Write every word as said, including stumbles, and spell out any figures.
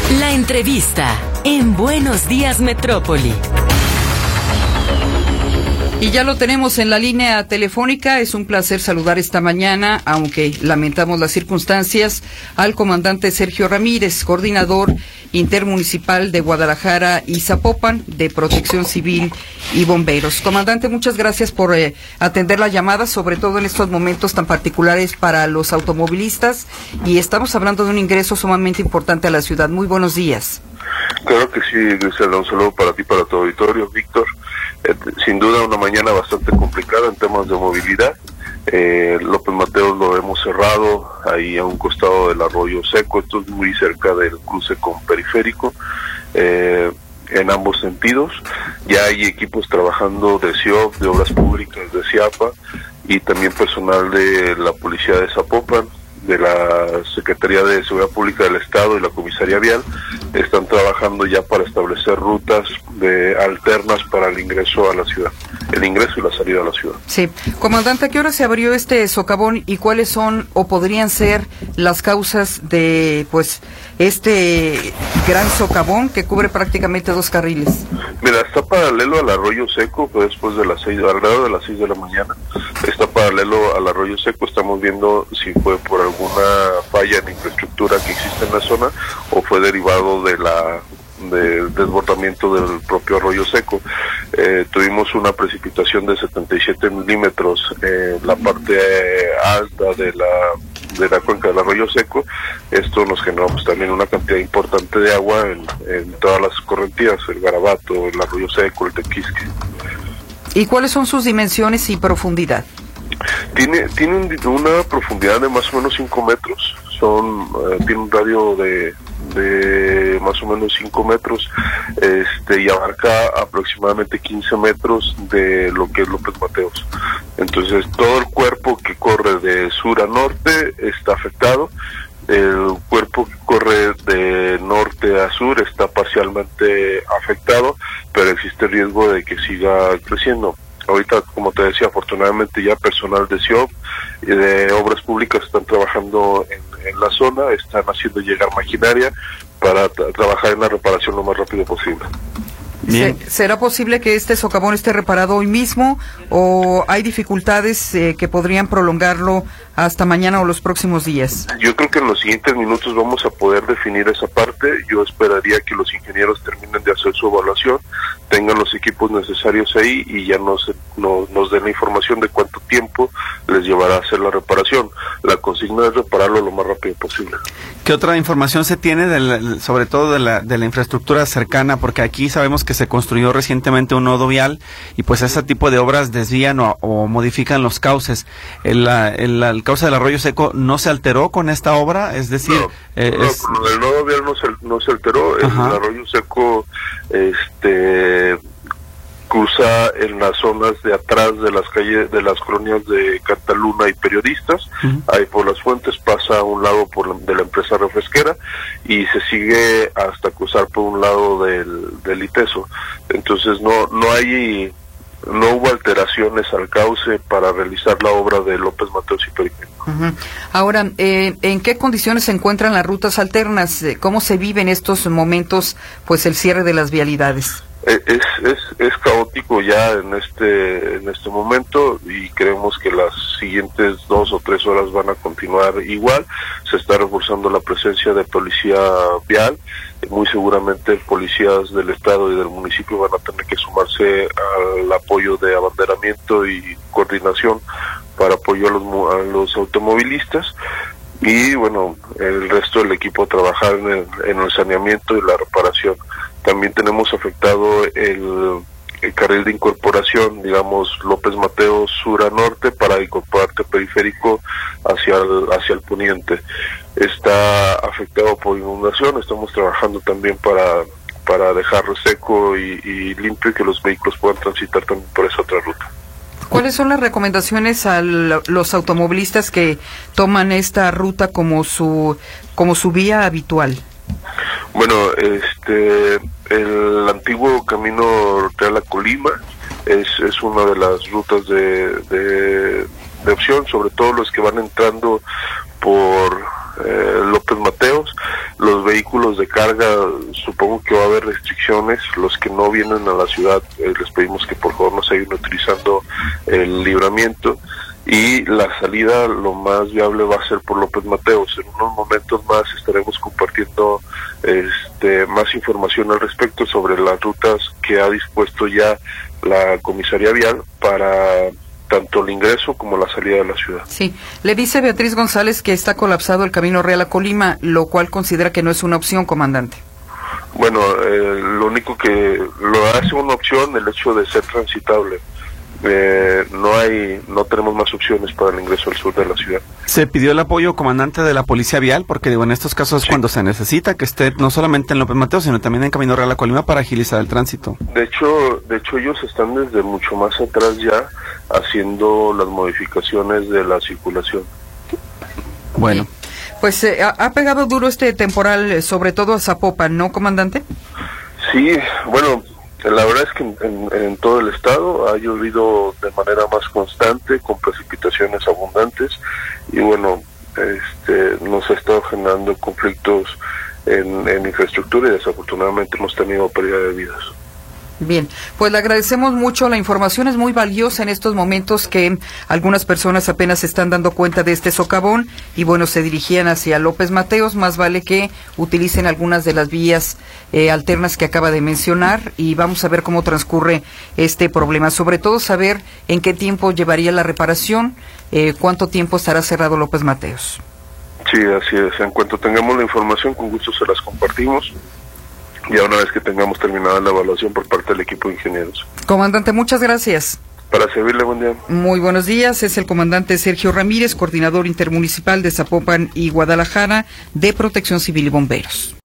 La entrevista en Buenos Días Metrópoli. Y ya lo tenemos en la línea telefónica. Es un placer saludar esta mañana, aunque lamentamos las circunstancias, al comandante Sergio Ramírez, coordinador intermunicipal de Guadalajara y Zapopan de Protección Civil y Bomberos. Comandante, muchas gracias por eh, atender la llamada, sobre todo en estos momentos tan particulares para los automovilistas, y estamos hablando de un ingreso sumamente importante a la ciudad. Muy buenos días. Claro que sí, Griselda, un saludo para ti, para tu auditorio, Víctor. Eh, sin duda una mañana bastante complicada en temas de movilidad. Eh, López Mateos lo hemos cerrado ahí a un costado del Arroyo Seco, esto es muy cerca del cruce con Periférico, eh, en ambos sentidos. Ya hay equipos trabajando de C I O P, de Obras Públicas, de CIAPA, y también personal de la Policía de Zapopan, de la Secretaría de Seguridad Pública del Estado y la Comisaría Vial. Están trabajando ya para establecer rutas de alternas para el ingreso a la ciudad, el ingreso y la salida a la ciudad. Sí. Comandante, ¿a qué hora se abrió este socavón y cuáles son o podrían ser las causas de pues este gran socavón que cubre prácticamente dos carriles? Mira, está paralelo al Arroyo Seco, pues después de las seis, alrededor de las seis de la mañana, está paralelo al Arroyo Seco. Estamos viendo si fue por alguna falla en infraestructura que existe en la zona o fue derivado de la del desbordamiento del propio Arroyo Seco. Eh, tuvimos una precipitación de setenta y siete milímetros en la parte eh, alta de la de la cuenca del Arroyo Seco. Esto nos generó pues, también una cantidad importante de agua en, en todas las correntías, el Garabato, el Arroyo Seco, el Tequisque. ¿Y cuáles son sus dimensiones y profundidad? Tiene tiene un, una profundidad de más o menos cinco metros, son eh, tiene un radio de de más o menos cinco metros, este y abarca aproximadamente quince metros de lo que es López Mateos. Entonces todo el cuerpo que corre de sur a norte está afectado, el cuerpo que corre de norte a sur está parcialmente afectado, pero existe riesgo de que siga creciendo. Ahorita, como te decía, afortunadamente ya personal de C I O P y de Obras Públicas están trabajando en, en la zona, están haciendo llegar maquinaria para tra- trabajar en la reparación lo más rápido posible. Bien. ¿Será posible que este socavón esté reparado hoy mismo o hay dificultades eh, que podrían prolongarlo hasta mañana o los próximos días? Yo creo que en los siguientes minutos vamos a poder definir esa parte. Yo esperaría que los ingenieros terminen de hacer su evaluación, tengan los equipos necesarios ahí y ya nos, nos, nos den la información de cuánto tiempo les llevará a hacer la reparación. La consigna es repararlo lo más rápido posible. ¿Qué otra información se tiene de la, sobre todo de la, de la infraestructura cercana? Porque aquí sabemos que se construyó recientemente un nodo vial y pues ese tipo de obras desvían o, o modifican los cauces. El, el, el cauce del Arroyo Seco no se alteró con esta obra, es decir, no, eh, no, es... el nodo vial no se, no se alteró. Ajá. El Arroyo Seco este cruza en las zonas de atrás de las calles, de las colonias de Cantaluna y Periodistas, uh-huh. Ahí por las fuentes pasa a un lado por la, de la empresa refresquera y se sigue hasta cruzar por un lado del, del Iteso. Entonces no no hay no hubo alteraciones al cauce para realizar la obra de López Mateos y Periférico. Uh-huh. Ahora, eh, ¿en qué condiciones se encuentran las rutas alternas? ¿Cómo se vive en estos momentos pues el cierre de las vialidades? Es, es es caótico ya en este en este momento y creemos que las siguientes dos o tres horas van a continuar igual. Se está reforzando la presencia de policía vial, muy seguramente policías del estado y del municipio van a tener que sumarse al apoyo de abanderamiento y coordinación para apoyo a los, a los automovilistas. Y bueno, el resto del equipo trabajar en el, en el saneamiento y la reparación. También tenemos afectado el, el carril de incorporación, digamos, López Mateos sur a norte para incorporarte Periférico hacia el, hacia el poniente. Está afectado por inundación, estamos trabajando también para, para dejarlo seco y, y limpio y que los vehículos puedan transitar también por esa otra ruta. ¿Cuáles son las recomendaciones a los automovilistas que toman esta ruta como su como su vía habitual? Bueno, este el antiguo camino Real a Colima es es una de las rutas de, de, de opción, sobre todo los que van entrando por eh, López Mateos. Los vehículos de carga, supongo que va a haber restricciones. Los que no vienen a la ciudad, eh, les pedimos que por favor no se sigan utilizando el libramiento. Y la salida lo más viable va a ser por López Mateos. En unos momentos más estaremos compartiendo este, más información al respecto sobre las rutas que ha dispuesto ya la comisaría vial para tanto el ingreso como la salida de la ciudad. Sí, le dice Beatriz González que está colapsado el Camino Real a Colima, lo cual considera que no es una opción, comandante. Bueno, eh, lo único que lo hace una opción el hecho de ser transitable. Eh, no hay, no tenemos más opciones para el ingreso al sur de la ciudad. ¿Se pidió el apoyo, comandante, de la Policía Vial? Porque digo, en estos casos es sí. cuando se necesita que esté no solamente en López Mateos, sino también en Camino Real a Colima para agilizar el tránsito. De hecho, de hecho ellos están desde mucho más atrás ya haciendo las modificaciones de la circulación. Bueno. Pues eh, ha, ha pegado duro este temporal, eh, sobre todo a Zapopan, ¿no, comandante? Sí, bueno, la verdad es que en, en, en todo el estado ha llovido de manera más constante, con precipitaciones abundantes, y bueno, este, nos ha estado generando conflictos en, en infraestructura y desafortunadamente hemos tenido pérdida de vidas. Bien, pues le agradecemos mucho, la información es muy valiosa en estos momentos que algunas personas apenas se están dando cuenta de este socavón y bueno, se dirigían hacia López Mateos, más vale que utilicen algunas de las vías eh, alternas que acaba de mencionar y vamos a ver cómo transcurre este problema, sobre todo saber en qué tiempo llevaría la reparación, eh, cuánto tiempo estará cerrado López Mateos. Sí, así es, en cuanto tengamos la información con gusto se las compartimos. Ya una vez que tengamos terminada la evaluación por parte del equipo de ingenieros. Comandante, muchas gracias. Para servirle, buen día. Muy buenos días, es el comandante Sergio Ramírez, coordinador intermunicipal de Zapopan y Guadalajara de Protección Civil y Bomberos.